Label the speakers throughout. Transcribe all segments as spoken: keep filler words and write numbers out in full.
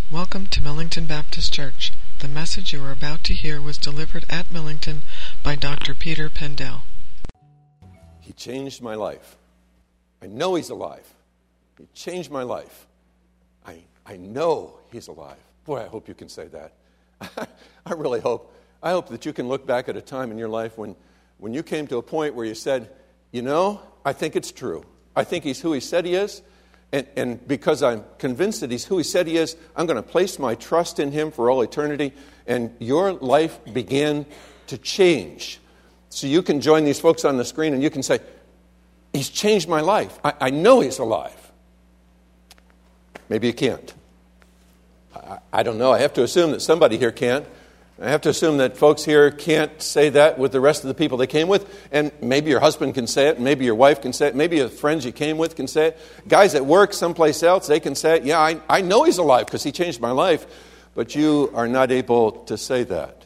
Speaker 1: Welcome to Millington Baptist Church. The message you are about to hear was delivered at Millington by Doctor Peter Pendell.
Speaker 2: He changed my life. I know He's alive. He changed my life. I I know He's alive. Boy, I hope you can say that. I really hope. I hope that you can look back at a time in your life when, when you came to a point where you said, you know, I think it's true. I think He's who He said He is. And, and because I'm convinced that He's who He said He is, I'm going to place my trust in Him for all eternity. And your life began to change. So you can join these folks on the screen and you can say, He's changed my life. I, I know He's alive. Maybe you can't. I, I don't know. I have to assume that somebody here can't. I have to assume that folks here can't say that with the rest of the people they came with. And maybe your husband can say it. And maybe your wife can say it. Maybe the friends you came with can say it. Guys at work someplace else, they can say it. Yeah, I, I know He's alive because He changed my life. But you are not able to say that.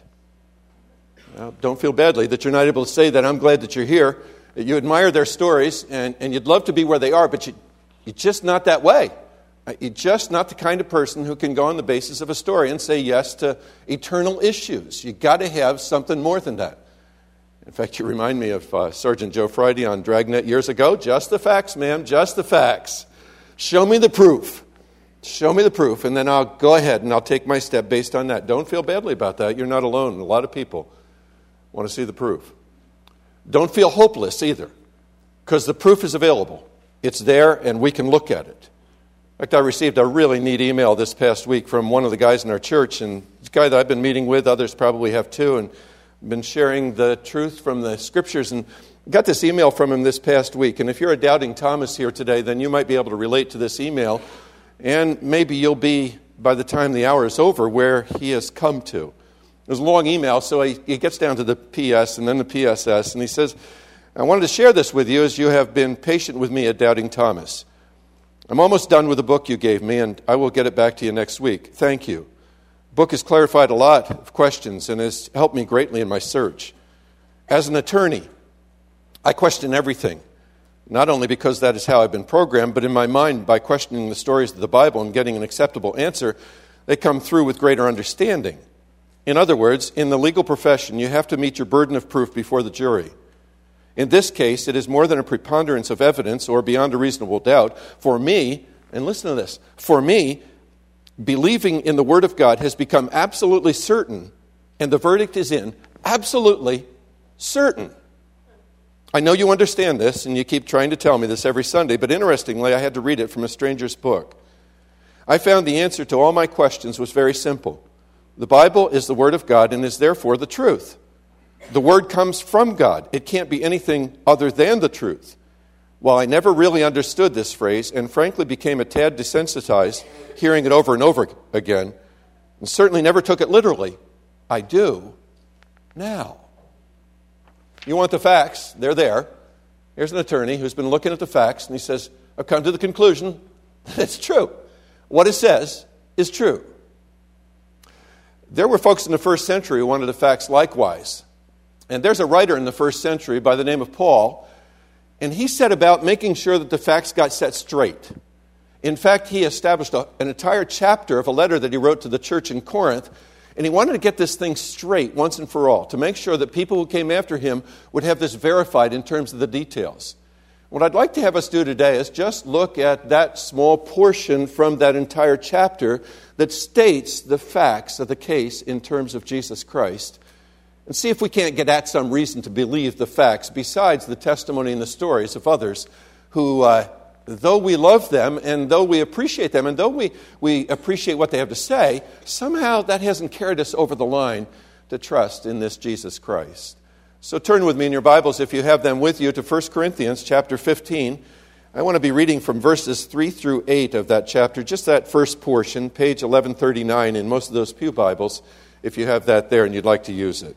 Speaker 2: Well, don't feel badly that you're not able to say that. I'm glad that you're here. You admire their stories and, and you'd love to be where they are, but you, you're just not that way. You're just not the kind of person who can go on the basis of a story and say yes to eternal issues. You've got to have something more than that. In fact, you remind me of uh, Sergeant Joe Friday on Dragnet years ago. Just the facts, ma'am, just the facts. Show me the proof. Show me the proof, and then I'll go ahead and I'll take my step based on that. Don't feel badly about that. You're not alone. A lot of people want to see the proof. Don't feel hopeless either, because the proof is available. It's there, and we can look at it. In fact, I received a really neat email this past week from one of the guys in our church, and it's a guy that I've been meeting with, others probably have too, and been sharing the truth from the Scriptures, and got this email from him this past week. And if you're a doubting Thomas here today, then you might be able to relate to this email, and maybe you'll be, by the time the hour is over, where he has come to. It was a long email, so he, he gets down to the P S and then the P S S, and he says, I wanted to share this with you as you have been patient with me at Doubting Thomas. I'm almost done with the book you gave me, and I will get it back to you next week. Thank you. The book has clarified a lot of questions and has helped me greatly in my search. As an attorney, I question everything, not only because that is how I've been programmed, but in my mind, by questioning the stories of the Bible and getting an acceptable answer, they come through with greater understanding. In other words, in the legal profession, you have to meet your burden of proof before the jury. In this case, it is more than a preponderance of evidence or beyond a reasonable doubt. For me, and listen to this, for me, believing in the Word of God has become absolutely certain, and the verdict is in, absolutely certain. I know you understand this, and you keep trying to tell me this every Sunday, but interestingly, I had to read it from a stranger's book. I found the answer to all my questions was very simple. The Bible is the Word of God and is therefore the truth. The Word comes from God. It can't be anything other than the truth. While I never really understood this phrase and frankly became a tad desensitized hearing it over and over again, and certainly never took it literally, I do now. You want the facts? They're there. Here's an attorney who's been looking at the facts, and he says, I've come to the conclusion that it's true. What it says is true. There were folks in the first century who wanted the facts likewise. And there's a writer in the first century by the name of Paul, and he set about making sure that the facts got set straight. In fact, he established a, an entire chapter of a letter that he wrote to the church in Corinth, and he wanted to get this thing straight once and for all, to make sure that people who came after him would have this verified in terms of the details. What I'd like to have us do today is just look at that small portion from that entire chapter that states the facts of the case in terms of Jesus Christ, and see if we can't get at some reason to believe the facts besides the testimony and the stories of others who, uh, though we love them and though we appreciate them and though we, we appreciate what they have to say, somehow that hasn't carried us over the line to trust in this Jesus Christ. So turn with me in your Bibles, if you have them with you, to First Corinthians chapter fifteen. I want to be reading from verses three through eight of that chapter, just that first portion, page eleven thirty-nine in most of those pew Bibles, if you have that there and you'd like to use it.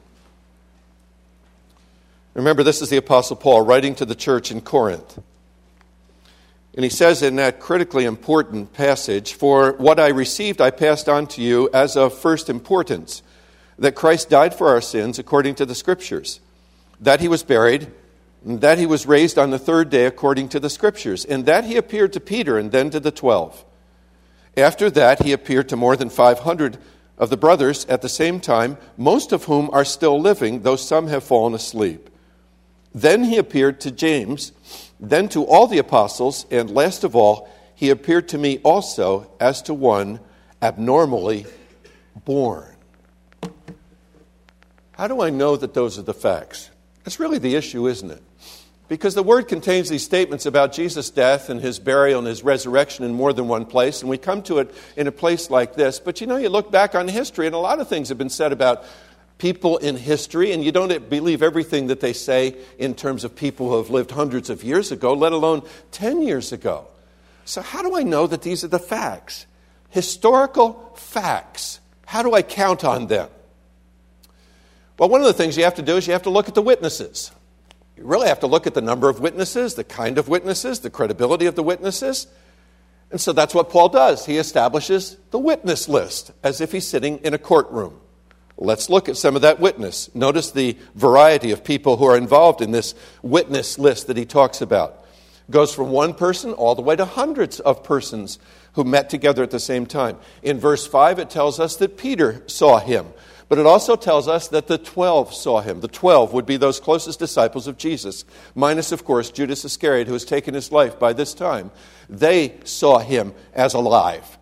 Speaker 2: Remember, this is the Apostle Paul writing to the church in Corinth. And he says in that critically important passage, "For what I received I passed on to you as of first importance, that Christ died for our sins according to the Scriptures, that he was buried, and that he was raised on the third day according to the Scriptures, and that he appeared to Peter and then to the twelve. After that, he appeared to more than five hundred of the brothers at the same time, most of whom are still living, though some have fallen asleep. Then he appeared to James, then to all the apostles, and last of all, he appeared to me also as to one abnormally born. How do I know that those are the facts? That's really the issue, isn't it? Because the Word contains these statements about Jesus' death and His burial and His resurrection in more than one place, and we come to it in a place like this. But you know, you look back on history, and a lot of things have been said about people in history, and you don't believe everything that they say in terms of people who have lived hundreds of years ago, let alone ten years ago. So how do I know that these are the facts? Historical facts. How do I count on them? Well, one of the things you have to do is you have to look at the witnesses. You really have to look at the number of witnesses, the kind of witnesses, the credibility of the witnesses. And so that's what Paul does. He establishes the witness list as if he's sitting in a courtroom. Let's look at some of that witness. Notice the variety of people who are involved in this witness list that he talks about. It goes from one person all the way to hundreds of persons who met together at the same time. In verse five, it tells us that Peter saw him. But it also tells us that the twelve saw him. The twelve would be those closest disciples of Jesus, minus, of course, Judas Iscariot, who has taken his life by this time. They saw him as alive.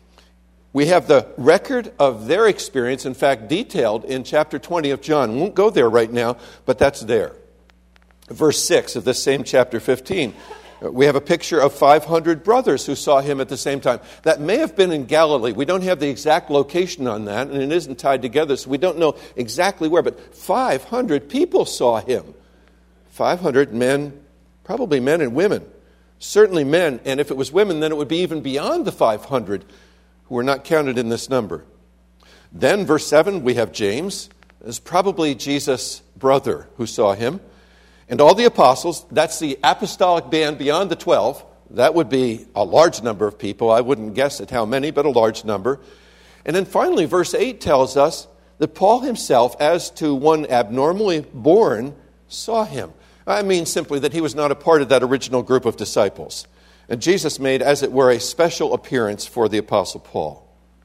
Speaker 2: We have the record of their experience, in fact, detailed in chapter twenty of John. We won't go there right now, but that's there. Verse six of this same chapter fifteen. We have a picture of five hundred brothers who saw him at the same time. That may have been in Galilee. We don't have the exact location on that, and it isn't tied together, so we don't know exactly where. But five hundred people saw him. five hundred men, probably men and women. Certainly men, and if it was women, then it would be even beyond the five hundred who were not counted in this number. Then, verse seven, we have James. It's probably Jesus' brother who saw him. And all the apostles, that's the apostolic band beyond the twelve. That would be a large number of people. I wouldn't guess at how many, but a large number. And then finally, verse eight tells us that Paul himself, as to one abnormally born, saw him. I mean simply that he was not a part of that original group of disciples. And Jesus made, as it were, a special appearance for the Apostle Paul.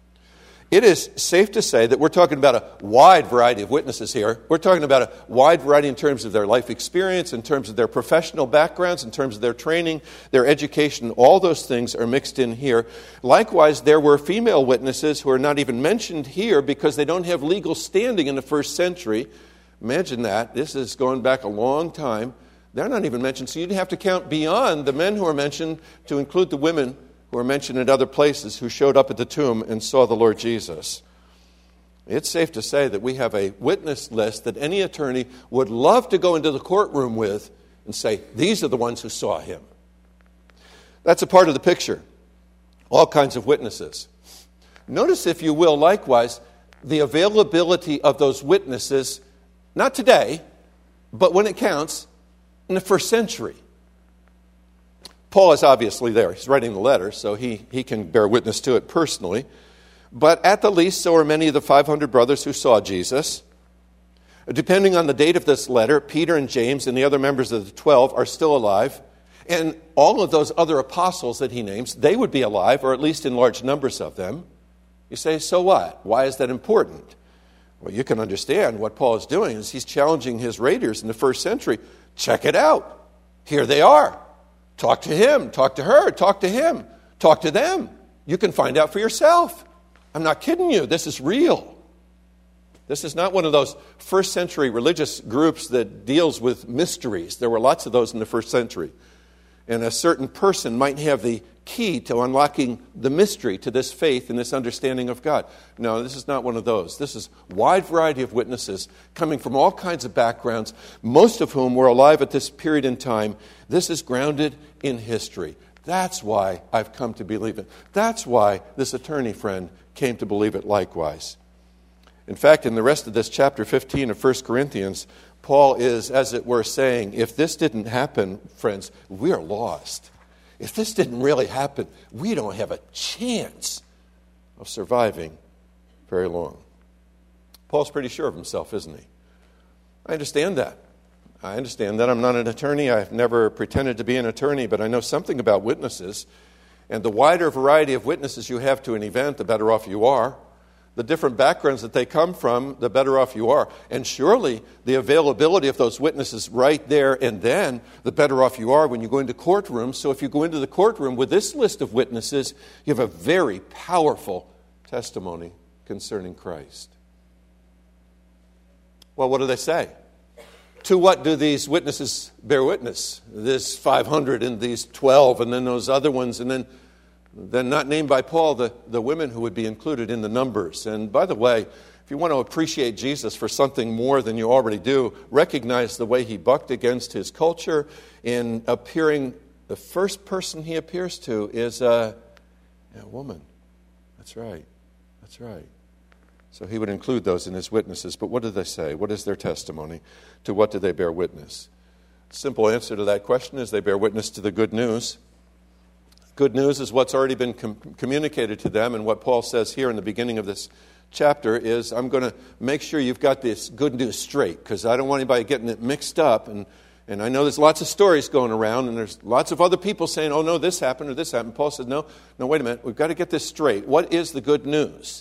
Speaker 2: It is safe to say that we're talking about a wide variety of witnesses here. We're talking about a wide variety in terms of their life experience, in terms of their professional backgrounds, in terms of their training, their education. All those things are mixed in here. Likewise, there were female witnesses who are not even mentioned here because they don't have legal standing in the first century. Imagine that. This is going back a long time. They're not even mentioned. So you'd have to count beyond the men who are mentioned to include the women who are mentioned in other places who showed up at the tomb and saw the Lord Jesus. It's safe to say that we have a witness list that any attorney would love to go into the courtroom with and say, these are the ones who saw him. That's a part of the picture. All kinds of witnesses. Notice, if you will, likewise, the availability of those witnesses, not today, but when it counts, in the first century. Paul is obviously there. He's writing the letter, so he, he can bear witness to it personally. But at the least, so are many of the five hundred brothers who saw Jesus. Depending on the date of this letter, Peter and James and the other members of the twelve are still alive. And all of those other apostles that he names, they would be alive, or at least in large numbers of them. You say, so what? Why is that important? Well, you can understand what Paul is doing is he's challenging his readers in the first century. Check it out. Here they are. Talk to him, talk to her, talk to him, talk to them. You can find out for yourself. I'm not kidding you. This is real. This is not one of those first century religious groups that deals with mysteries. There were lots of those in the first century. And a certain person might have the key to unlocking the mystery to this faith and this understanding of God. No, this is not one of those. This is a wide variety of witnesses coming from all kinds of backgrounds, most of whom were alive at this period in time. This is grounded in history. That's why I've come to believe it. That's why this attorney friend came to believe it likewise. In fact, in the rest of this chapter fifteen of First Corinthians, Paul is, as it were, saying, if this didn't happen, friends, we are lost. If this didn't really happen, we don't have a chance of surviving very long. Paul's pretty sure of himself, isn't he? I understand that. I understand that. I'm not an attorney. I've never pretended to be an attorney, but I know something about witnesses. And the wider variety of witnesses you have to an event, the better off you are. The different backgrounds that they come from, the better off you are. And surely the availability of those witnesses right there and then, the better off you are when you go into courtrooms. So if you go into the courtroom with this list of witnesses, you have a very powerful testimony concerning Christ. Well, what do they say? To what do these witnesses bear witness? This five hundred and these twelve and then those other ones and then, then not named by Paul, the, the women who would be included in the numbers. And by the way, if you want to appreciate Jesus for something more than you already do, recognize the way he bucked against his culture in appearing, the first person he appears to is a, a woman. That's right. That's right. So he would include those in his witnesses. But what do they say? What is their testimony? To what do they bear witness? Simple answer to that question is they bear witness to the good news. Good news is what's already been com- communicated to them. And what Paul says here in the beginning of this chapter is, I'm going to make sure you've got this good news straight, because I don't want anybody getting it mixed up. And, and I know there's lots of stories going around, and there's lots of other people saying, oh, no, this happened or this happened. Paul says, no, no, wait a minute. We've got to get this straight. What is the good news?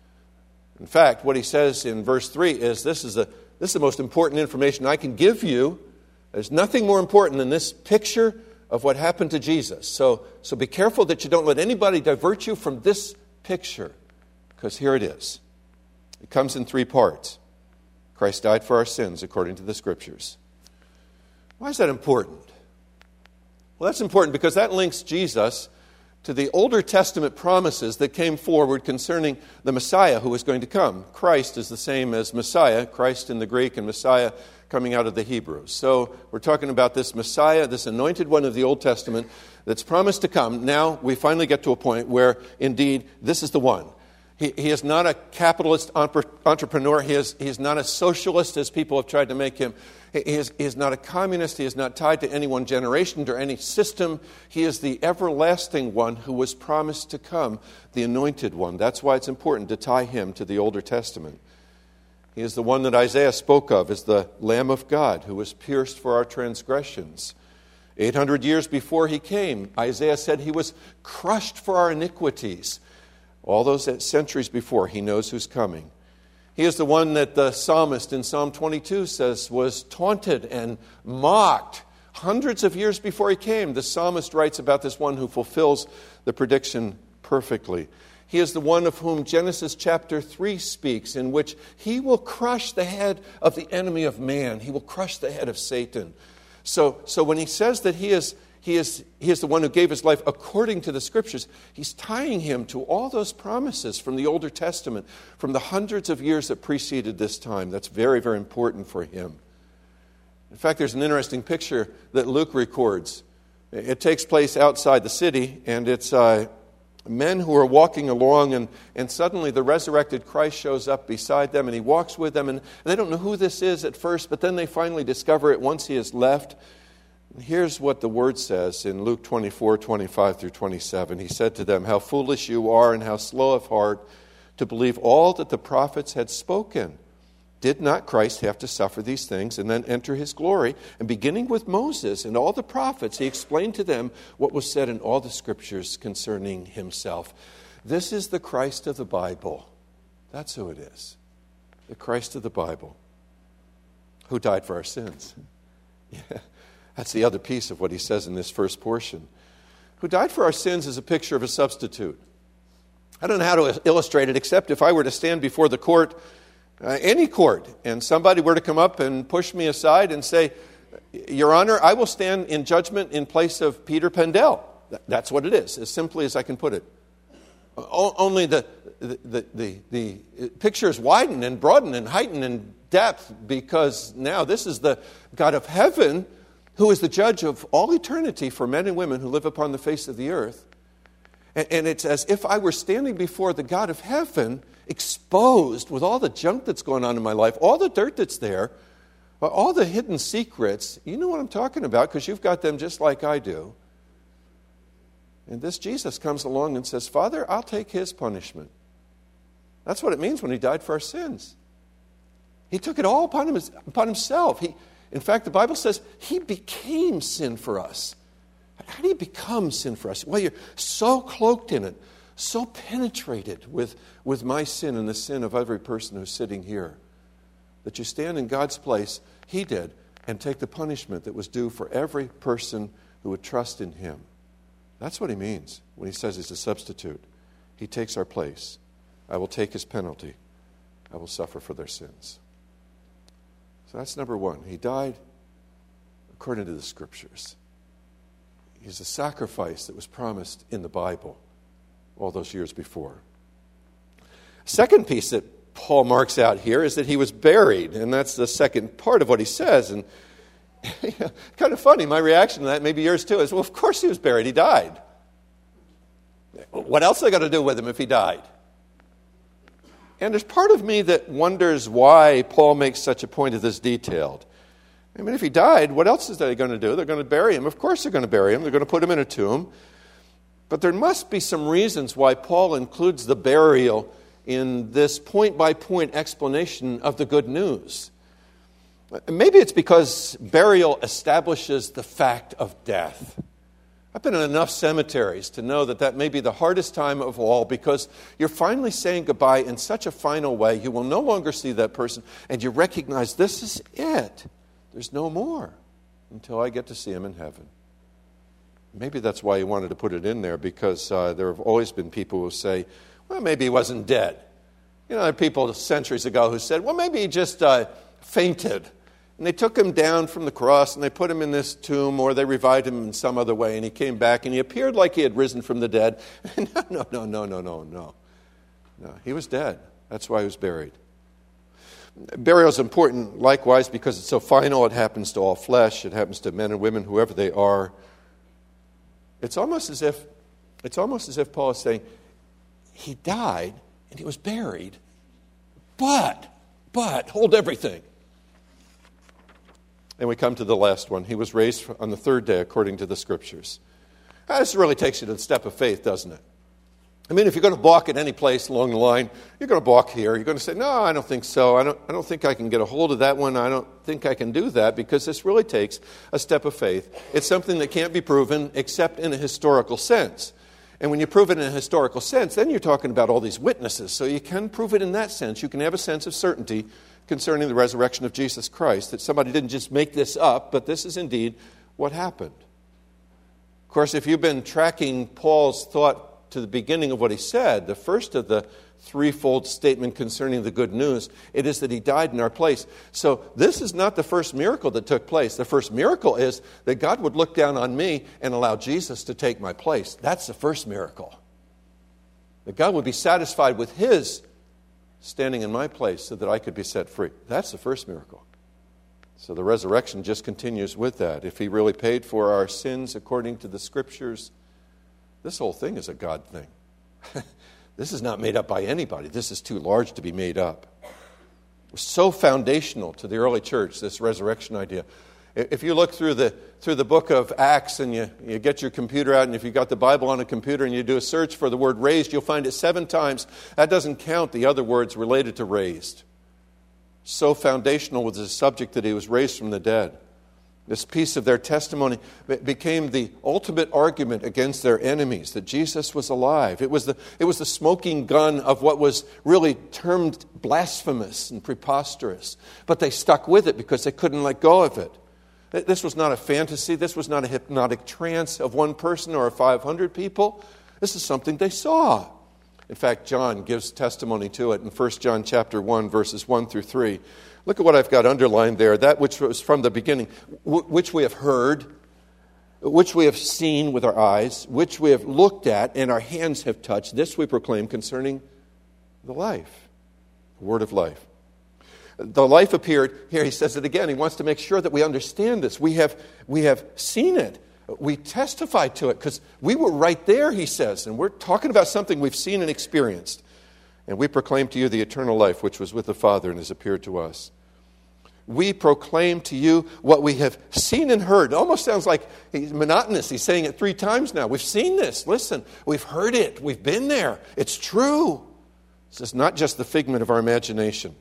Speaker 2: In fact, what he says in verse three is, this is, a, this is the most important information I can give you. There's nothing more important than this picture of what happened to Jesus. So, so be careful that you don't let anybody divert you from this picture, because here it is. It comes in three parts. Christ died for our sins according to the Scriptures. Why is that important? Well, that's important because that links Jesus to the Older Testament promises that came forward concerning the Messiah who was going to come. Christ is the same as Messiah, Christ in the Greek and Messiah coming out of the Hebrew. So we're talking about this Messiah, this anointed one of the Old Testament that's promised to come. Now we finally get to a point where, indeed, this is the one. He, he is not a capitalist entrepreneur. He is, he is not a socialist, as people have tried to make him. He is, he is not a communist. He is not tied to any one generation or any system. He is the everlasting one who was promised to come, the anointed one. That's why it's important to tie him to the Older Testament. He is the one that Isaiah spoke of as the Lamb of God who was pierced for our transgressions. eight hundred years before he came, Isaiah said he was crushed for our iniquities. All those centuries before, he knows who's coming. He is the one that the psalmist in Psalm twenty-two says was taunted and mocked hundreds of years before he came. The psalmist writes about this one who fulfills the prediction perfectly. He is the one of whom Genesis chapter three speaks, in which he will crush the head of the enemy of man. He will crush the head of Satan. So, so when he says that he is He is, he is the one who gave his life according to the Scriptures, he's tying him to all those promises from the Older Testament, from the hundreds of years that preceded this time. That's very, very important for him. In fact, there's an interesting picture that Luke records. It takes place outside the city, and it's uh, men who are walking along, and, and suddenly the resurrected Christ shows up beside them, and he walks with them, and, and they don't know who this is at first, but then they finally discover it once he has left. Here's what the Word says in Luke twenty-four, twenty-five through twenty-seven. He said to them, "How foolish you are and how slow of heart to believe all that the prophets had spoken. Did not Christ have to suffer these things and then enter his glory?" And beginning with Moses and all the prophets, he explained to them what was said in all the Scriptures concerning himself. This is the Christ of the Bible. That's who it is. The Christ of the Bible, who died for our sins. Yeah. That's the other piece of what he says in this first portion. Who died for our sins is a picture of a substitute. I don't know how to illustrate it, except if I were to stand before the court, uh, any court, and somebody were to come up and push me aside and say, "Your Honor, I will stand in judgment in place of Peter Pendell." That's what it is, as simply as I can put it. O- only the, the, the, the, the picture is widened and broadened and heightened in depth, because now this is the God of heaven who is the judge of all eternity for men and women who live upon the face of the earth. And, and it's as if I were standing before the God of heaven, exposed with all the junk that's going on in my life, all the dirt that's there, all the hidden secrets. You know what I'm talking about, because you've got them just like I do. And this Jesus comes along and says, "Father, I'll take his punishment." That's what it means when he died for our sins. He took it all upon, him, upon himself. He In fact, the Bible says he became sin for us. How do you become sin for us? Well, you're so cloaked in it, so penetrated with, with my sin and the sin of every person who's sitting here, that you stand in God's place, He did, and take the punishment that was due for every person who would trust in Him. That's what He means when He says He's a substitute. He takes our place. I will take His penalty. I will suffer for their sins. So that's number one. He died according to the Scriptures. He's a sacrifice that was promised in the Bible all those years before. Second piece that Paul marks out here is that He was buried, and that's the second part of what he says. And kind of funny, my reaction to that, maybe yours too, is, well, of course He was buried. He died. What else are they going to do with Him if He died? And there's part of me that wonders why Paul makes such a point of this detailed. I mean, if He died, what else is they going to do? They're going to bury Him. Of course they're going to bury Him. They're going to put Him in a tomb. But there must be some reasons why Paul includes the burial in this point-by-point explanation of the good news. Maybe it's because burial establishes the fact of death. I've been in enough cemeteries to know that that may be the hardest time of all, because you're finally saying goodbye in such a final way. You will no longer see that person, and you recognize this is it. There's no more until I get to see Him in heaven. Maybe that's why He wanted to put it in there, because uh, there have always been people who say, well, maybe He wasn't dead. You know, there are people centuries ago who said, well, maybe He just uh, fainted. And they took Him down from the cross and they put Him in this tomb, or they revived Him in some other way, and He came back and He appeared like He had risen from the dead. no, no, no, no, no, no, no. No, He was dead. That's why He was buried. Burial is important, likewise, because it's so final. It happens to all flesh. It happens to men and women, whoever they are. It's almost as if, it's almost as if Paul is saying, He died and He was buried, but, but, hold everything. And we come to the last one. He was raised on the third day according to the Scriptures. Now, this really takes you to the step of faith, doesn't it? I mean, if you're going to balk at any place along the line, you're going to balk here. You're going to say, no, I don't think so. I don't, I don't think I can get a hold of that one. I don't think I can do that, because this really takes a step of faith. It's something that can't be proven except in a historical sense. And when you prove it in a historical sense, then you're talking about all these witnesses. So you can prove it in that sense. You can have a sense of certainty concerning the resurrection of Jesus Christ, that somebody didn't just make this up, but this is indeed what happened. Of course, if you've been tracking Paul's thought to the beginning of what he said, the first of the threefold statement concerning the good news, it is that He died in our place. So this is not the first miracle that took place. The first miracle is that God would look down on me and allow Jesus to take my place. That's the first miracle. That God would be satisfied with His standing in my place so that I could be set free. That's the first miracle. So the resurrection just continues with that. If He really paid for our sins according to the Scriptures, this whole thing is a God thing. This is not made up by anybody. This is too large to be made up. It was so foundational to the early church, this resurrection idea. If you look through the through the book of Acts and you, you get your computer out, and if you've got the Bible on a computer and you do a search for the word raised, you'll find it seven times. That doesn't count the other words related to raised. So foundational was the subject that He was raised from the dead. This piece of their testimony became the ultimate argument against their enemies, that Jesus was alive. It was the, it was the smoking gun of what was really termed blasphemous and preposterous. But they stuck with it because they couldn't let go of it. This was not a fantasy. This was not a hypnotic trance of one person or five hundred people. This is something they saw. In fact, John gives testimony to it in First John chapter one, verses one through three. Look at what I've got underlined there. That which was from the beginning, which we have heard, which we have seen with our eyes, which we have looked at and our hands have touched. This we proclaim concerning the life, the word of life. The life appeared, here he says it again, he wants to make sure that we understand this. We have, we have seen it. We testified to it because we were right there, he says, and we're talking about something we've seen and experienced. And we proclaim to you the eternal life which was with the Father and has appeared to us. We proclaim to you what we have seen and heard. It almost sounds like he's monotonous. He's saying it three times now. We've seen this. Listen, we've heard it. We've been there. It's true. This is not just the figment of our imagination.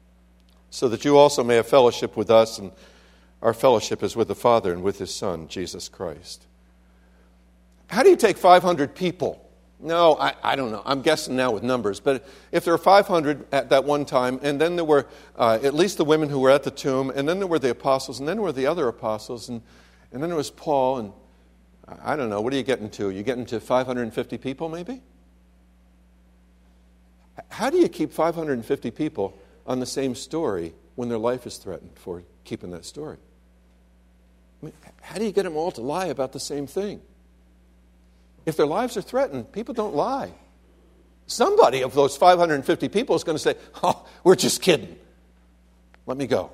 Speaker 2: So that you also may have fellowship with us, and our fellowship is with the Father and with His Son, Jesus Christ. How do you take five hundred people? No, I, I don't know. I'm guessing now with numbers. But if there were five hundred at that one time, and then there were uh, at least the women who were at the tomb, and then there were the apostles, and then there were the other apostles, and, and then there was Paul, and I don't know. What are you getting to? You getting to five hundred fifty people maybe? How do you keep five hundred fifty people on the same story when their life is threatened for keeping that story? I mean, how do you get them all to lie about the same thing? If their lives are threatened, people don't lie. Somebody of those five hundred fifty people is going to say, oh, we're just kidding. Let me go.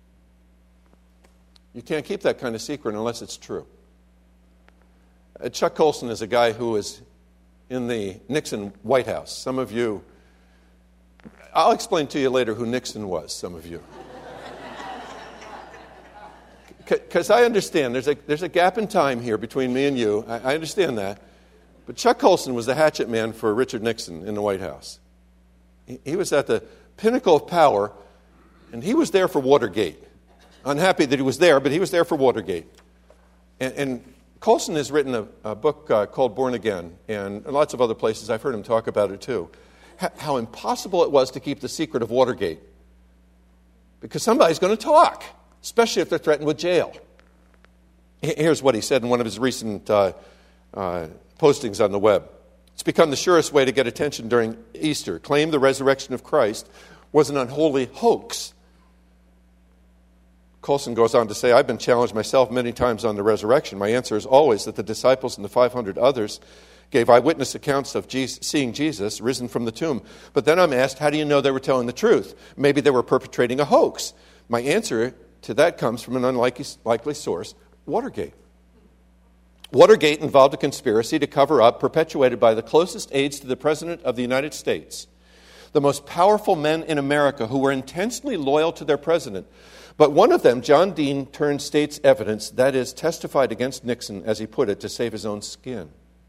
Speaker 2: You can't keep that kind of secret unless it's true. Uh, Chuck Colson is a guy who was in the Nixon White House. Some of you, I'll explain to you later who Nixon was, some of you. Because I understand, there's a, there's a gap in time here between me and you. I, I understand that. But Chuck Colson was the hatchet man for Richard Nixon in the White House. He, he was at the pinnacle of power, and he was there for Watergate. Unhappy that he was there, but he was there for Watergate. And, and Colson has written a, a book uh, called Born Again, and lots of other places. I've heard him talk about it too. How, how impossible it was to keep the secret of Watergate. Because somebody's going to talk, especially if they're threatened with jail. Here's what he said in one of his recent uh, uh, postings on the web. It's become the surest way to get attention during Easter. Claim the resurrection of Christ was an unholy hoax. Colson goes on to say, I've been challenged myself many times on the resurrection. My answer is always that the disciples and the five hundred others gave eyewitness accounts of Jesus, seeing Jesus risen from the tomb. But then I'm asked, how do you know they were telling the truth? Maybe they were perpetrating a hoax. My answer to that comes from an unlikely likely source, Watergate. Watergate involved a conspiracy to cover up, perpetuated by the closest aides to the President of the United States, the most powerful men in America who were intensely loyal to their president. But one of them, John Dean, turned state's evidence, that is, testified against Nixon, as he put it, to save his own skin.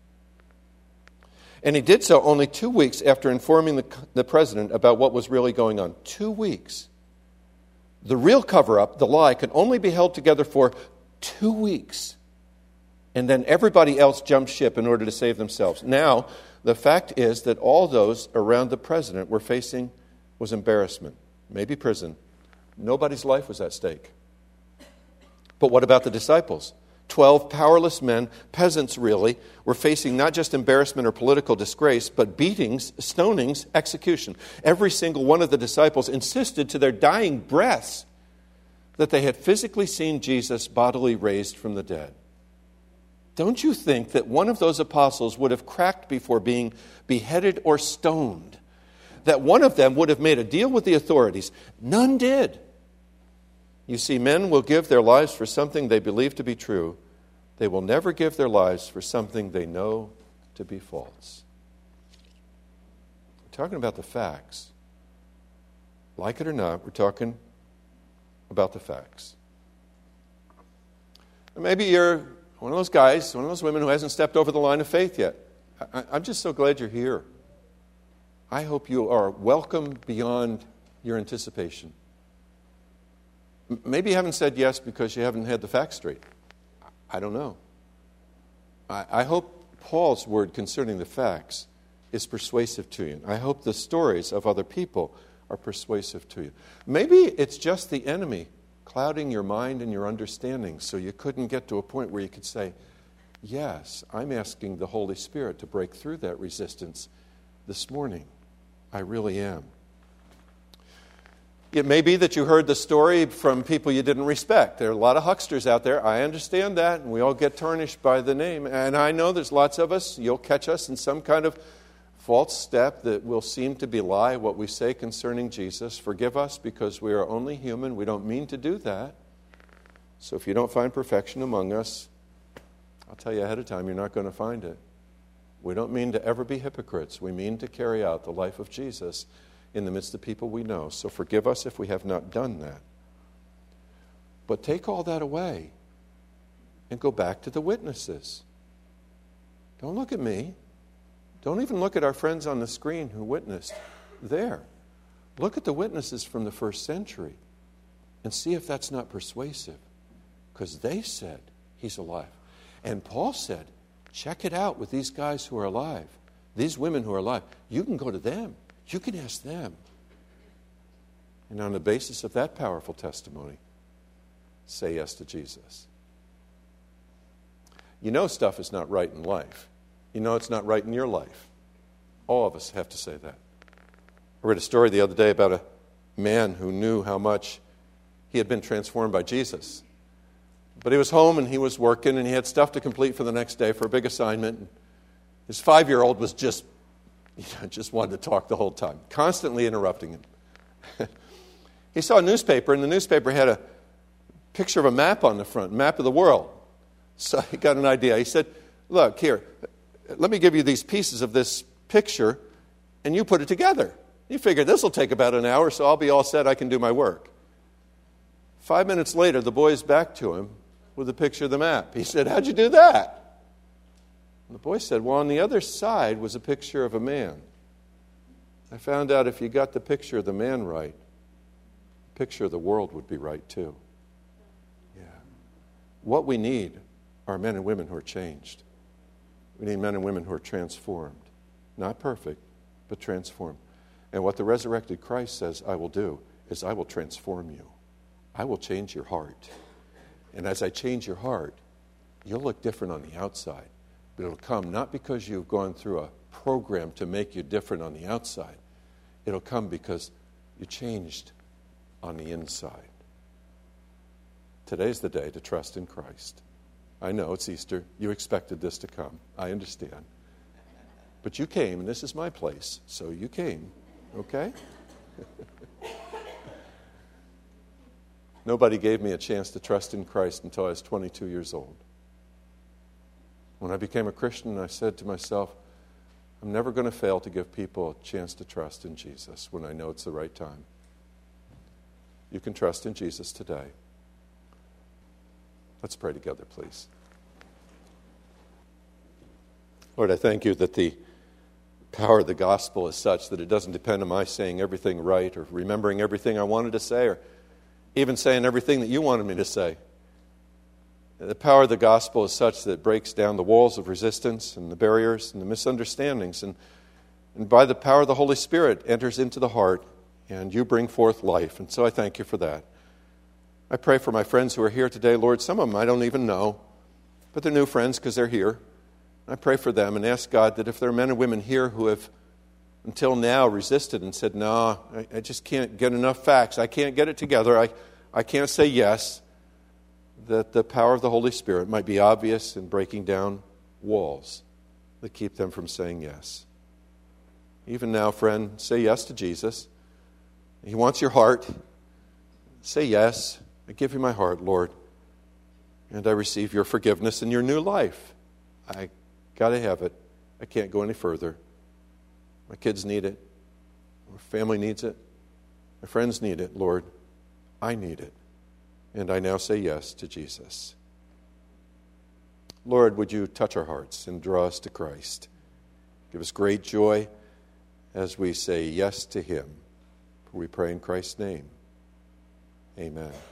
Speaker 2: And he did so only two weeks after informing the, the president about what was really going on. Two weeks. The real cover-up, the lie, could only be held together for two weeks. And then everybody else jumped ship in order to save themselves. Now, the fact is that all those around the president were facing was embarrassment, maybe prison. Nobody's life was at stake. But what about the disciples? Twelve powerless men, peasants really, were facing not just embarrassment or political disgrace, but beatings, stonings, execution. Every single one of the disciples insisted to their dying breaths that they had physically seen Jesus bodily raised from the dead. Don't you think that one of those apostles would have cracked before being beheaded or stoned? That one of them would have made a deal with the authorities? None did. You see, men will give their lives for something they believe to be true. They will never give their lives for something they know to be false. We're talking about the facts. Like it or not, we're talking about the facts. And maybe you're one of those guys, one of those women who hasn't stepped over the line of faith yet. I, I'm just so glad you're here. I hope you are welcome beyond your anticipation. Maybe you haven't said yes because you haven't had the facts straight. I don't know. I, I hope Paul's word concerning the facts is persuasive to you. I hope the stories of other people are persuasive to you. Maybe it's just the enemy clouding your mind and your understanding so you couldn't get to a point where you could say, yes, I'm asking the Holy Spirit to break through that resistance this morning. I really am. It may be that you heard the story from people you didn't respect. There are a lot of hucksters out there. I understand that, and we all get tarnished by the name. And I know there's lots of us. You'll catch us in some kind of false step that will seem to belie what we say concerning Jesus. Forgive us because we are only human. We don't mean to do that. So if you don't find perfection among us, I'll tell you ahead of time, you're not going to find it. We don't mean to ever be hypocrites. We mean to carry out the life of Jesus in the midst of people we know. So forgive us if we have not done that. But take all that away and go back to the witnesses. Don't look at me. Don't even look at our friends on the screen who witnessed there. Look at the witnesses from the first century and see if that's not persuasive. Because they said he's alive. And Paul said Check it out with these guys who are alive, these women who are alive. You can go to them. You can ask them. And on the basis of that powerful testimony, say yes to Jesus. You know stuff is not right in life. You know it's not right in your life. All of us have to say that. I read a story the other day about a man who knew how much he had been transformed by Jesus. But he was home and he was working and he had stuff to complete for the next day for a big assignment. His five-year-old was just, you know, just wanted to talk the whole time, constantly interrupting him. He saw a newspaper, and the newspaper had a picture of a map on the front, map of the world. So he got an idea. He said, look, here, let me give you these pieces of this picture, and you put it together. You figure this will take about an hour, so I'll be all set, I can do my work. Five minutes later, the boy's back to him with a picture of the map. He said, how'd you do that? And the boy said, well, on the other side was a picture of a man. I found out if you got the picture of the man right, the picture of the world would be right too. Yeah. What we need are men and women who are changed. We need men and women who are transformed. Not perfect, but transformed. And what the resurrected Christ says I will do is I will transform you. I will change your heart. And as I change your heart, you'll look different on the outside. But it'll come not because you've gone through a program to make you different on the outside. It'll come because you changed on the inside. Today's the day to trust in Christ. I know it's Easter. You expected this to come. I understand. But you came, and this is my place. So you came, okay? Nobody gave me a chance to trust in Christ until I was twenty-two years old. When I became a Christian, I said to myself, I'm never going to fail to give people a chance to trust in Jesus when I know it's the right time. You can trust in Jesus today. Let's pray together, please. Lord, I thank you that the power of the gospel is such that it doesn't depend on my saying everything right or remembering everything I wanted to say or even saying everything that you wanted me to say. The power of the gospel is such that it breaks down the walls of resistance and the barriers and the misunderstandings. And, and by the power of the Holy Spirit enters into the heart and you bring forth life. And so I thank you for that. I pray for my friends who are here today, Lord. Some of them I don't even know, but they're new friends because they're here. I pray for them and ask God that if there are men and women here who have until now resisted and said, no, I, I just can't get enough facts. I can't get it together. I, I can't say yes. That the power of the Holy Spirit might be obvious in breaking down walls that keep them from saying yes. Even now, friend, say yes to Jesus. He wants your heart. Say yes. I give you my heart, Lord. And I receive your forgiveness and your new life. I got to have it. I can't go any further. My kids need it. My family needs it. My friends need it, Lord. I need it. And I now say yes to Jesus. Lord, would you touch our hearts and draw us to Christ? Give us great joy as we say yes to him. For we pray in Christ's name. Amen.